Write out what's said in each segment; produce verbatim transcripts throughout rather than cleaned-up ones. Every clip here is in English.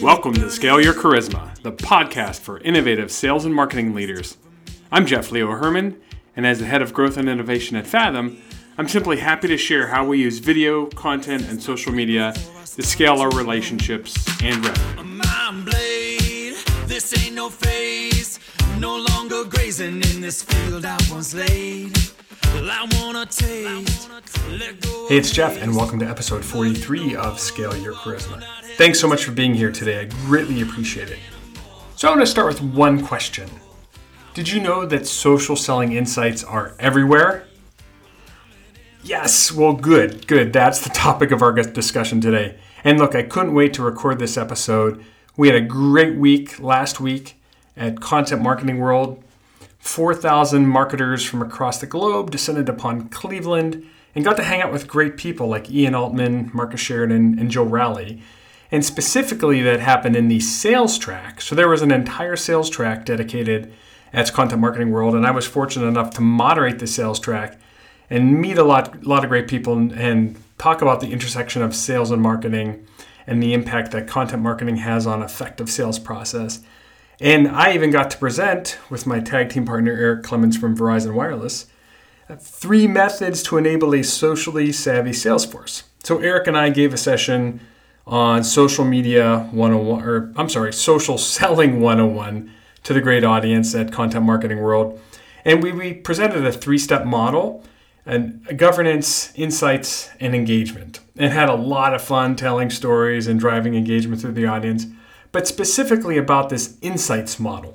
Welcome to Scale Your Charisma, the podcast for innovative sales and marketing leaders. I'm Jeff Leo Herman, and as the head of growth and innovation at Fathom, I'm simply happy to share how we use video, content, and social media to scale our relationships and revenue. This ain't no phase, no longer grazing in this field I once laid. Well, I wanna taste, let go. Hey, it's Jeff, and welcome to episode forty-three of Scale Your Charisma. Thanks so much for being here today. I greatly appreciate it. So I want to start with one question. Did you know that social selling insights are everywhere? Yes, well, good, good. That's the topic of our discussion today. And look, I couldn't wait to record this episode. We had a great week last week at Content Marketing World. four thousand marketers from across the globe descended upon Cleveland and got to hang out with great people like Ian Altman, Marcus Sheridan, and Joe Rowley. And specifically, that happened in the sales track. So there was an entire sales track dedicated at Content Marketing World, and I was fortunate enough to moderate the sales track and meet a lot, lot of great people and, and talk about the intersection of sales and marketing and the impact that content marketing has on effective sales process. And I even got to present with my tag team partner, Eric Clemens from Verizon Wireless, three methods to enable a socially savvy sales force. So Eric and I gave a session on social media one oh one, or I'm sorry, social selling one oh one to the great audience at Content Marketing World. And we, we presented a three-step model, and governance, insights, and engagement, and had a lot of fun telling stories and driving engagement through the audience, but specifically about this insights model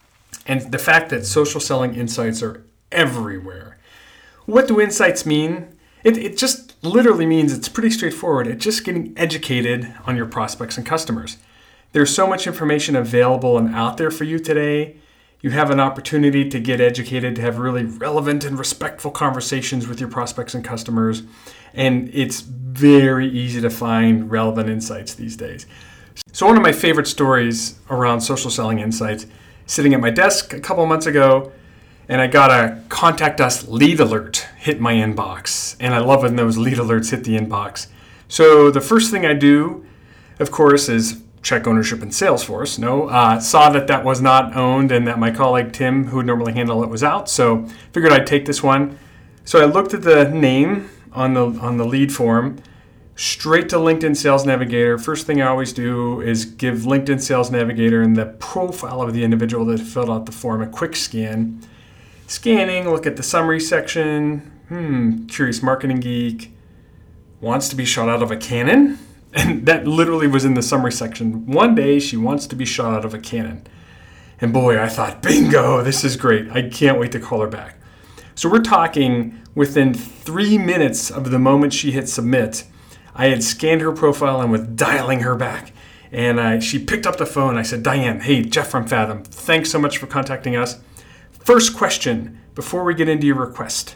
and the fact that social selling insights are everywhere. What do insights mean? It, it just literally means it's pretty straightforward. It's just getting educated on your prospects and customers. There's so much information available and out there for you today. You have an opportunity to get educated, to have really relevant and respectful conversations with your prospects and customers. And it's very easy to find relevant insights these days. So one of my favorite stories around social selling insights, sitting at my desk a couple months ago, and I got a contact us lead alert hit my inbox. And I love when those lead alerts hit the inbox. So the first thing I do, of course, is check ownership in Salesforce. No, uh, saw that that was not owned and that my colleague Tim, who would normally handle it, was out. So figured I'd take this one. So I looked at the name on the on the lead form, straight to LinkedIn Sales Navigator. First thing I always do is give LinkedIn Sales Navigator and the profile of the individual that filled out the form a quick scan. Scanning, look at the summary section. Hmm, curious marketing geek. Wants to be shot out of a cannon? And that literally was in the summary section. One day she wants to be shot out of a cannon. And boy, I thought, bingo, this is great. I can't wait to call her back. So we're talking within three minutes of the moment she hit submit, I had scanned her profile and was dialing her back. And I, she picked up the phone. I said, Diane, hey, Jeff from Fathom. Thanks so much for contacting us. First question, before we get into your request,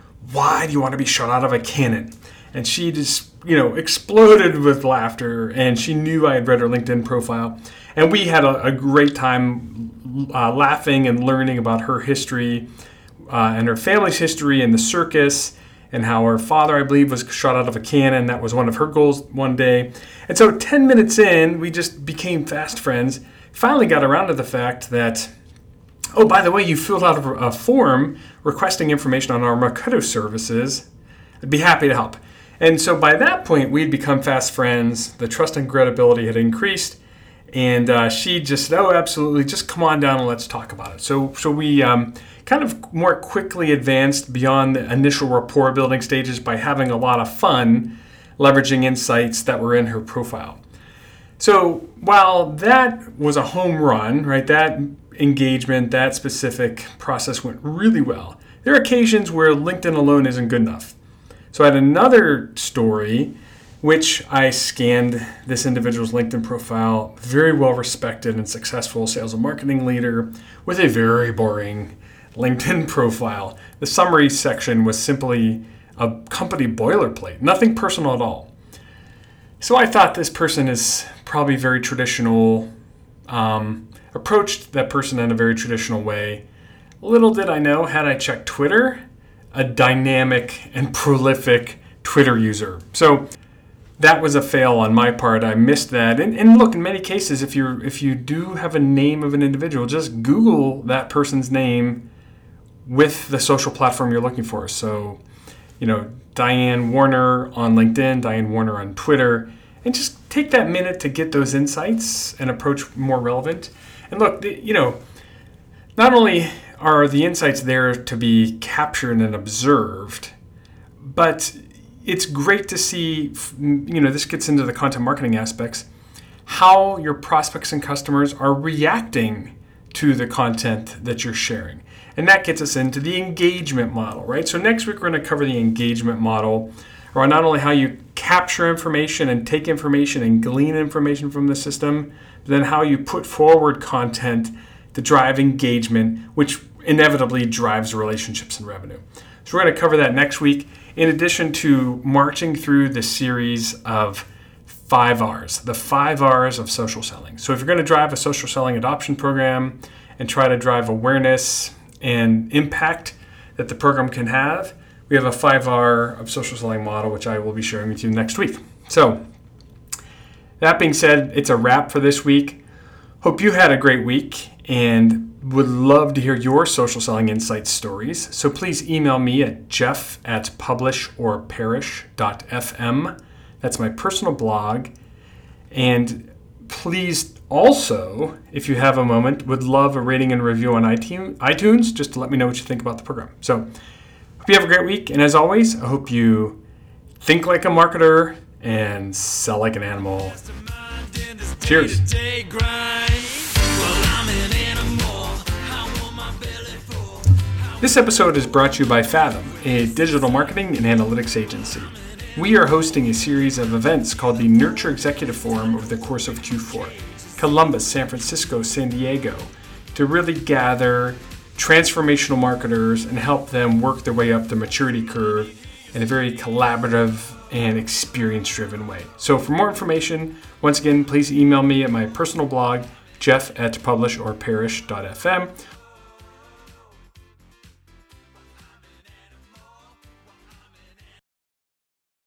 why do you want to be shot out of a cannon? And she just, you know, exploded with laughter, and she knew I had read her LinkedIn profile. And we had a, a great time uh, laughing and learning about her history uh, and her family's history in the circus, and how her father, I believe, was shot out of a cannon. That was one of her goals one day. And so ten minutes in, we just became fast friends. Finally got around to the fact that, oh, by the way, you filled out a, a form requesting information on our Marketo services. I'd be happy to help. And so by that point, we'd become fast friends. The trust and credibility had increased. And uh, she just said, oh, absolutely, just come on down and let's talk about it. So so we um, kind of more quickly advanced beyond the initial rapport building stages by having a lot of fun leveraging insights that were in her profile. So while that was a home run, right, that engagement, that specific process went really well, there are occasions where LinkedIn alone isn't good enough. So I had another story which I scanned this individual's LinkedIn profile, very well respected and successful sales and marketing leader with a very boring LinkedIn profile. The summary section was simply a company boilerplate, nothing personal at all. So I thought this person is probably very traditional, um, approached that person in a very traditional way. Little did I know, had I checked Twitter, a dynamic and prolific Twitter user. So that was a fail on my part. I missed that. And, and look, in many cases, if you if you do have a name of an individual, just Google that person's name with the social platform you're looking for. So, you know, Diane Warner on LinkedIn, Diane Warner on Twitter, and just take that minute to get those insights and approach more relevant. And look, you know, not only are the insights there to be captured and observed, but it's great to see, you know, this gets into the content marketing aspects, how your prospects and customers are reacting to the content that you're sharing. And that gets us into the engagement model, right? So next week, we're going to cover the engagement model, or not only how you capture information and take information and glean information from the system, but then how you put forward content to drive engagement, which inevitably drives relationships and revenue. So we're going to cover that next week, in addition to marching through the series of five R's, the five R's of social selling. So if you're going to drive a social selling adoption program and try to drive awareness and impact that the program can have, we have a five R of social selling model, which I will be sharing with you next week. So that being said, it's a wrap for this week. Hope you had a great week and would love to hear your social selling insights stories. So please email me at jeff at publishorperish.fm. That's my personal blog. And please also, if you have a moment, would love a rating and review on iTunes, just to let me know what you think about the program. So hope you have a great week. And as always, I hope you think like a marketer and sell like an animal. Cheers. This episode is brought to you by Fathom, a digital marketing and analytics agency. We are hosting a series of events called the Nurture Executive Forum over the course of Q four. Columbus, San Francisco, San Diego, to really gather transformational marketers and help them work their way up the maturity curve in a very collaborative and experience-driven way. So for more information, once again, please email me at my personal blog, jeff at publishorperish.fm,